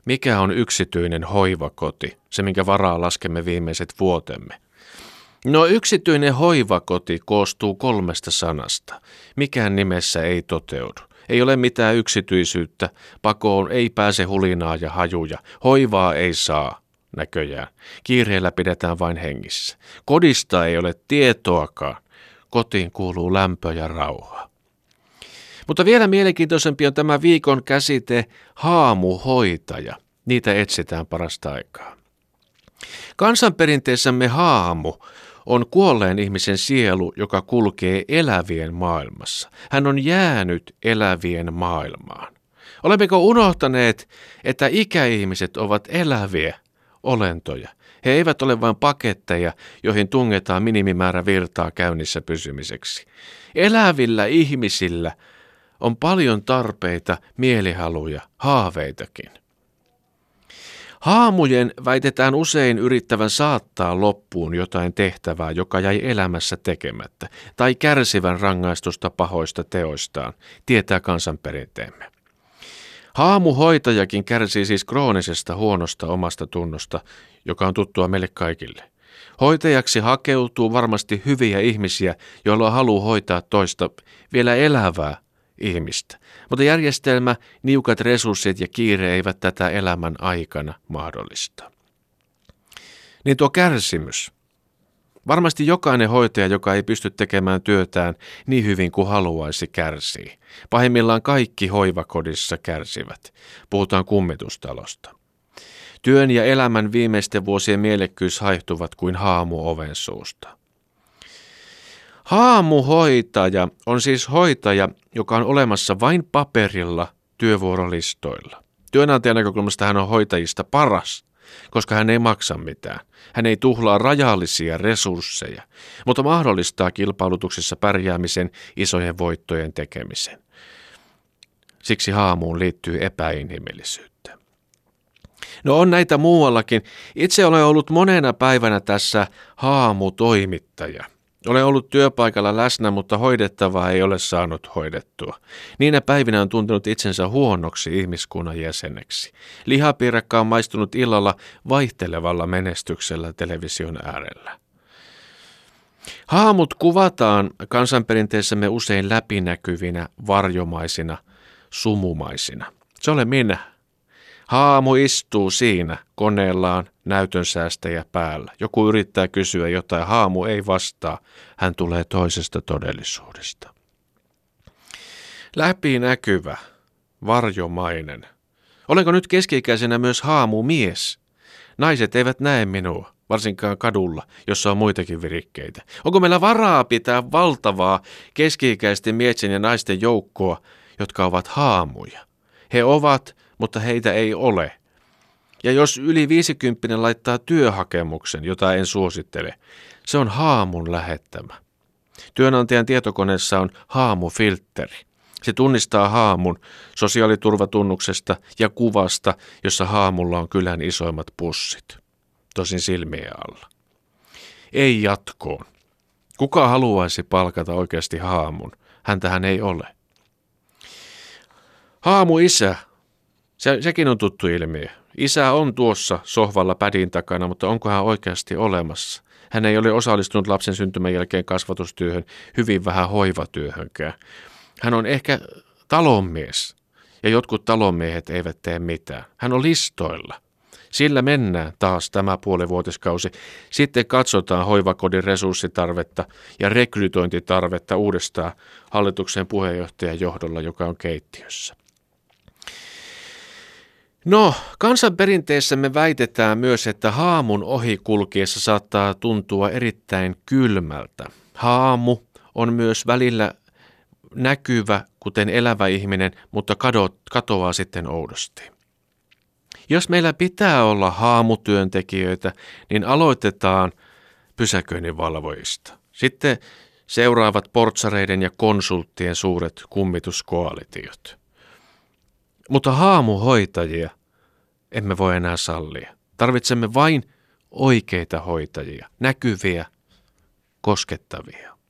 Mikä on yksityinen hoivakoti, se minkä varaa laskemme viimeiset vuotemme? No, yksityinen hoivakoti koostuu 3 sanasta. Mikään nimessä ei toteudu. Ei ole mitään yksityisyyttä, pakoon ei pääse hulinaa ja hajuja, hoivaa ei saa, näköjään. Kiireellä pidetään vain hengissä. Kodista ei ole tietoakaan. Kotiin kuuluu lämpö ja rauha. Mutta vielä mielenkiintoisempi on tämä viikon käsite haamuhoitaja. Niitä etsitään parasta aikaa. Kansanperinteessämme haamu on kuolleen ihmisen sielu, joka kulkee elävien maailmassa. Hän on jäänyt elävien maailmaan. Olemmeko unohtaneet, että ikäihmiset ovat eläviä olentoja? He eivät ole vain paketteja, joihin tungetaan minimimäärä virtaa käynnissä pysymiseksi. Elävillä ihmisillä on paljon tarpeita, mielihaluja, haaveitakin. Haamujen väitetään usein yrittävän saattaa loppuun jotain tehtävää, joka jäi elämässä tekemättä, tai kärsivän rangaistusta pahoista teoistaan, tietää kansanperinteemme. Haamuhoitajakin kärsii siis kroonisesta huonosta omasta tunnosta, joka on tuttua meille kaikille. Hoitajaksi hakeutuu varmasti hyviä ihmisiä, joilla on halu hoitaa toista vielä elävää ihmistä. Mutta järjestelmä, niukat resurssit ja kiire eivät tätä elämän aikana mahdollista. Niin tuo kärsimys. Varmasti jokainen hoitaja, joka ei pysty tekemään työtään niin hyvin kuin haluaisi, kärsii. Pahimmillaan kaikki hoivakodissa kärsivät. Puhutaan kummitustalosta. Työn ja elämän viimeisten vuosien mielekkyys haihtuvat kuin haamu oven suusta. Haamuhoitaja on siis hoitaja, joka on olemassa vain paperilla työvuorolistoilla. Työnantajan näkökulmasta hän on hoitajista paras, koska hän ei maksa mitään. Hän ei tuhlaa rajallisia resursseja, mutta mahdollistaa kilpailutuksissa pärjäämisen, isojen voittojen tekemisen. Siksi haamuun liittyy epäinhimillisyyttä. No, on näitä muuallakin. Itse olen ollut monena päivänä tässä haamutoimittaja. Olen ollut työpaikalla läsnä, mutta hoidettavaa ei ole saanut hoidettua. Niinä päivinä on tuntenut itsensä huonoksi ihmiskunnan jäseneksi. Lihapiirakka on maistunut illalla vaihtelevalla menestyksellä television äärellä. Haamut kuvataan kansanperinteessämme usein läpinäkyvinä, varjomaisina, sumumaisina. Se olen minä. Haamu istuu siinä koneellaan, näytönsäästäjä päällä. Joku yrittää kysyä jotain, haamu ei vastaa. Hän tulee toisesta todellisuudesta. Läpinäkyvä, varjomainen. Olenko nyt keski-ikäisenä myös haamumies? Naiset eivät näe minua, varsinkaan kadulla, jossa on muitakin virikkeitä. Onko meillä varaa pitää valtavaa keski-ikäisten miesten ja naisten joukkoa, jotka ovat haamuja? He ovat, mutta heitä ei ole. Ja jos yli 50 laittaa työhakemuksen, jota en suosittele, se on haamun lähettämä. Työnantajan tietokoneessa on haamufiltteri. Se tunnistaa haamun sosiaaliturvatunnuksesta ja kuvasta, jossa haamulla on kylän isoimmat pussit. Tosin silmien alla. Ei jatkoon. Kuka haluaisi palkata oikeasti haamun? Häntähän ei ole. Haamuisä. Sekin on tuttu ilmiö. Isä on tuossa sohvalla pädin takana, mutta onko hän oikeasti olemassa? Hän ei ole osallistunut lapsen syntymän jälkeen kasvatustyöhön, hyvin vähän hoivatyöhönkään. Hän on ehkä talonmies, ja jotkut talonmiehet eivät tee mitään. Hän on listoilla. Sillä mennään taas tämä puolivuotiskausi. Sitten katsotaan hoivakodin resurssitarvetta ja rekrytointitarvetta uudestaan hallituksen puheenjohtajan johdolla, joka on keittiössä. No, kansanperinteessämme väitetään myös, että haamun ohi kulkiessa saattaa tuntua erittäin kylmältä. Haamu on myös välillä näkyvä, kuten elävä ihminen, mutta katoaa sitten oudosti. Jos meillä pitää olla haamutyöntekijöitä, niin aloitetaan pysäköinninvalvojista. Sitten seuraavat portsareiden ja konsulttien suuret kummituskoalitiot. Mutta haamuhoitajia emme voi enää sallia. Tarvitsemme vain oikeita hoitajia, näkyviä, koskettavia.